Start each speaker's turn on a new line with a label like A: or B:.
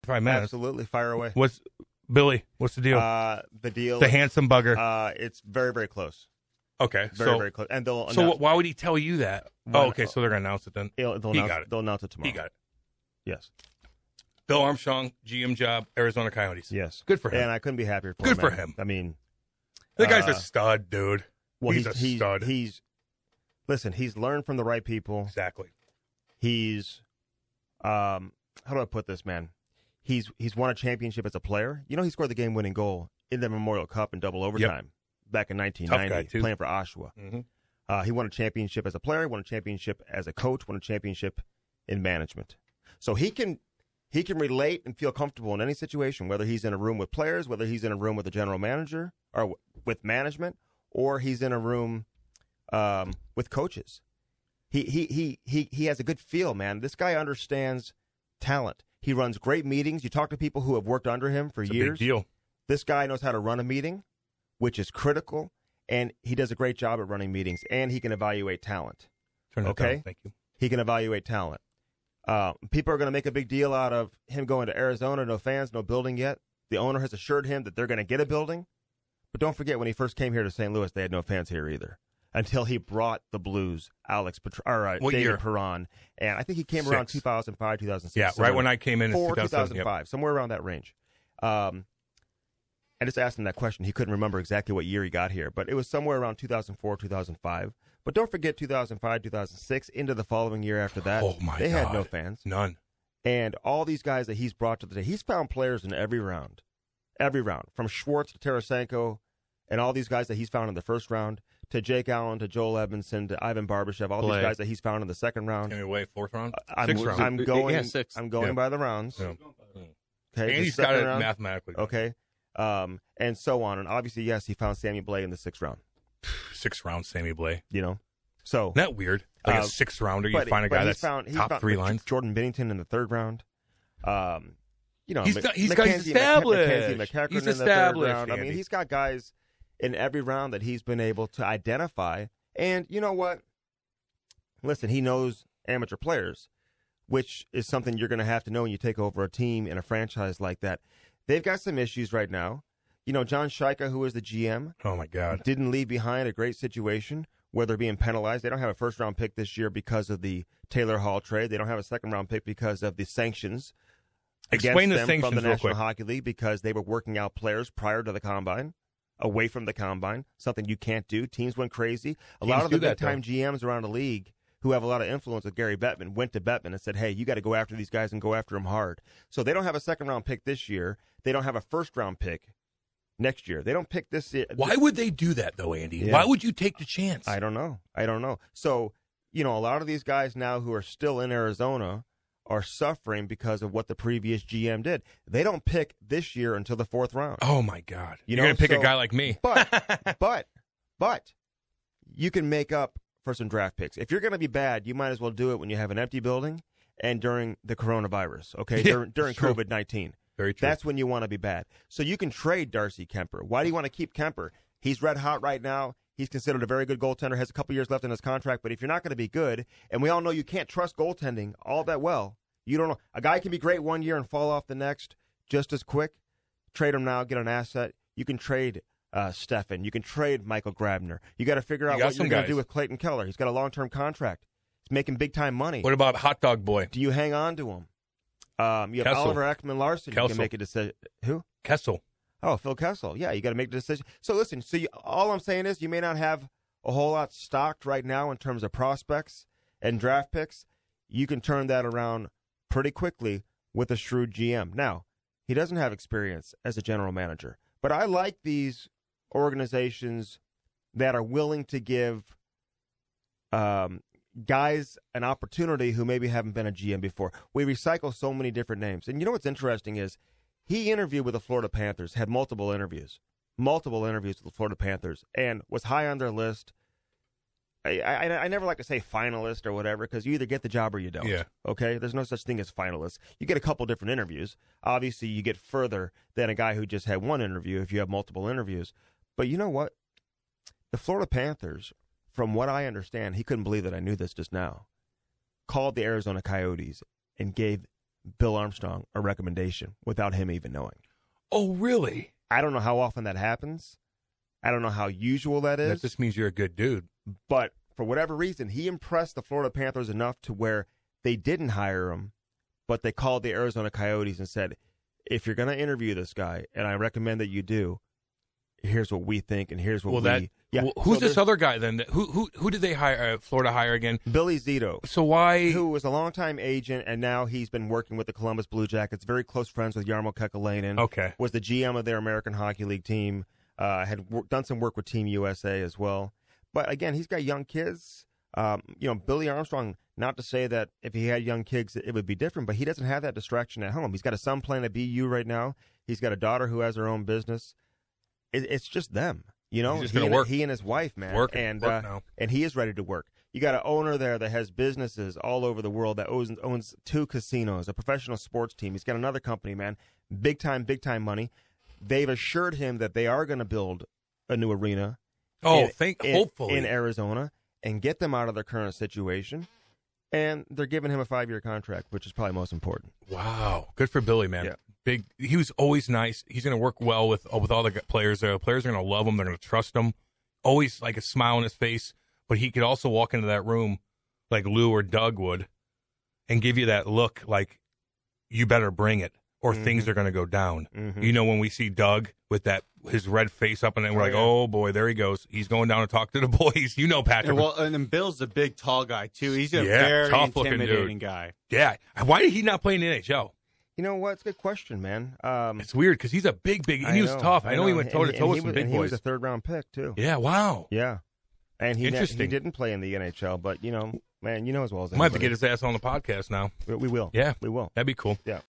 A: 5 minutes.
B: Absolutely, fire away.
A: What's the deal?
B: The deal.
A: The handsome bugger.
B: It's very, very close.
A: Okay,
B: Very close. And they'll
A: so why would he tell you that? Okay, so they're gonna announce it then.
B: They'll announce it tomorrow.
A: He got it.
B: Yes.
A: Bill Armstrong, GM job, Arizona Coyotes.
B: Yes.
A: Good for him.
B: And I couldn't be happier for him.
A: Good for
B: man.
A: him.
B: I mean,
A: the guy's a stud, dude.
B: Well,
A: he's a stud.
B: Listen, he's learned from the right people.
A: Exactly.
B: He's, how do I put this, man? He's won a championship as a player. You know, he scored the game-winning goal in the Memorial Cup in double overtime back in 1990, playing for Oshawa.
A: Mm-hmm.
B: He won a championship as a player, won a championship as a coach, won a championship in management. So he can relate and feel comfortable in any situation, whether he's in a room with players, whether he's in a room with a general manager or with management, or he's in a room with coaches. He has a good feel, man. This guy understands talent. He runs great meetings. You talk to people who have worked under him for years.
A: A big deal.
B: This guy knows how to run a meeting, which is critical, and he does a great job at running meetings, and he can evaluate talent.
A: Turn it down. Thank you.
B: He can evaluate talent. People are going to make a big deal out of him going to Arizona. No fans, no building yet. The owner has assured him that they're going to get a building. But don't forget, when he first came here to St. Louis, they had no fans here either. Until he brought the Blues, David Perron. And I think he came around 2005, 2006.
A: Yeah, right when I came in
B: 2005, yep. Somewhere around that range. I just asked him that question. He couldn't remember exactly what year he got here, but it was somewhere around 2004, 2005. But don't forget 2005, 2006, into the following year after that.
A: Oh, my God.
B: They had no fans.
A: None.
B: And all these guys that he's brought to the table, he's found players in every round. Every round. From Schwartz to Tarasenko and all these guys that he's found in the first round, to Jake Allen, to Joel Edmondson, to Ivan Barbashev, all these guys that he's found in the second round.
A: Anyway, fourth round?
B: Sixth round. I'm going
C: six.
B: I'm going by the rounds.
A: Yeah.
B: Okay,
A: and he's got it mathematically.
B: Okay. And so on. And obviously, yes, he found Sammy Blais in the sixth round.
A: Sixth round, Sammy Blais.
B: You know? So.
A: Isn't that weird? Like a sixth rounder, you find a guy that's top three lines.
B: Jordan Binnington in the third round. You know,
A: he's established.
B: He's
A: established.
B: I mean, he's got guys in every round that he's been able to identify. And you know what? Listen, he knows amateur players, which is something you're going to have to know when you take over a team in a franchise like that. They've got some issues right now. You know, John Shaika, who is the GM,
A: oh my God,
B: didn't leave behind a great situation where they're being penalized. They don't have a first-round pick this year because of the Taylor Hall trade. They don't have a second-round pick because of the sanctions
A: Explain the
B: against them
A: sanctions
B: from the
A: real
B: National
A: quick.
B: Hockey League because they were working out players prior to the Combine, away from the Combine, something you can't do. Teams went crazy. A lot of the big-time GMs around the league who have a lot of influence with Gary Bettman went to Bettman and said, hey, you got to go after these guys and go after them hard. So they don't have a second-round pick this year. They don't have a first-round pick next year. They don't pick this year.
A: Why would they do that, though, Andy?
B: Yeah.
A: Why would you take the chance?
B: I don't know. So, you know, a lot of these guys now who are still in Arizona are suffering because of what the previous GM did. They don't pick this year until the fourth round.
A: Oh, my God.
B: You're
A: going to pick a guy like me.
B: But you can make up for some draft picks. If you're going to be bad, you might as well do it when you have an empty building and during the coronavirus, okay,
A: Yeah,
B: during
A: true.
B: COVID-19.
A: Very true.
B: That's when you want to be bad. So you can trade Darcy Kemper. Why do you want to keep Kemper? He's red hot right now. He's considered a very good goaltender, has a couple years left in his contract. But if you're not going to be good, and we all know you can't trust goaltending all that well, you don't know. A guy can be great one year and fall off the next just as quick. Trade him now, get an asset. You can trade Stefan. You can trade Michael Grabner. You got to figure out what you're going to do with Clayton Keller. He's got a long-term contract. He's making big-time money.
A: What about Hot Dog Boy?
B: Do you hang on to him? You have
A: Kessel.
B: Oliver Ekman-Larsson. You can make a decision. Who?
A: Kessel.
B: Oh, Phil Kessel. Yeah, you got to make the decision. So listen, all I'm saying is you may not have a whole lot stocked right now in terms of prospects and draft picks. You can turn that around pretty quickly with a shrewd GM. Now, he doesn't have experience as a general manager, but I like these organizations that are willing to give guys an opportunity who maybe haven't been a GM before. We recycle so many different names. And you know what's interesting is he interviewed with the Florida Panthers, had multiple interviews with the Florida Panthers, and was high on their list. I never like to say finalist or whatever because you either get the job or you don't.
A: Yeah.
B: Okay? There's no such thing as finalists. You get a couple different interviews. Obviously, you get further than a guy who just had one interview if you have multiple interviews. But you know what? The Florida Panthers, from what I understand, he couldn't believe that I knew this just now, called the Arizona Coyotes and gave Bill Armstrong a recommendation without him even knowing.
C: Oh, really?
B: I don't know how often that happens. I don't know how usual that is.
C: That just means you're a good dude.
B: But for whatever reason, he impressed the Florida Panthers enough to where they didn't hire him, but they called the Arizona Coyotes and said, if you're going to interview this guy, and I recommend that you do, here's what we think, and here's what
C: who's this other guy then? Who did they hire? Florida hire again?
B: Billy Zito.
C: So why?
B: Who was a longtime agent, and now he's been working with the Columbus Blue Jackets. Very close friends with Jarmo Kekalainen.
C: Okay.
B: Was the GM of their American Hockey League team. Had done some work with Team USA as well. But again, he's got young kids. Billy Armstrong. Not to say that if he had young kids, it would be different, but he doesn't have that distraction at home. He's got a son playing at BU right now. He's got a daughter who has her own business. It's just them, He and his wife, man, and he is ready to work. You got an owner there that has businesses all over the world that owns 2 casinos, a professional sports team. He's got another company, man, big time money. They've assured him that they are going to build a new arena.
C: Hopefully
B: in Arizona and get them out of their current situation. And they're giving him a 5-year contract, which is probably most important.
C: Wow. Good for Billy, man.
B: Yeah.
C: He was always nice. He's going to work well with all the players there. The players are going to love him. They're going to trust him. Always like a smile on his face. But he could also walk into that room like Lou or Doug would and give you that look like, you better bring it or things are going to go down. Mm-hmm. When we see Doug with his red face up and then we're oh boy, there he goes. He's going down to talk to the boys. Patrick.
D: And then Bill's a big, tall guy too. He's a very intimidating guy.
C: Yeah. Why did he not play in the NHL?
B: You know what? It's a good question, man.
C: It's weird because he's a big, and he was tough. I know he went toe-to-toe with some big boys.
B: He was a third-round pick, too.
C: Yeah, wow.
B: Yeah. And he didn't play in the NHL, but, man, as well as anybody.
C: Might have to get his ass on the podcast now.
B: We will.
C: Yeah.
B: We will.
C: That'd be cool.
B: Yeah.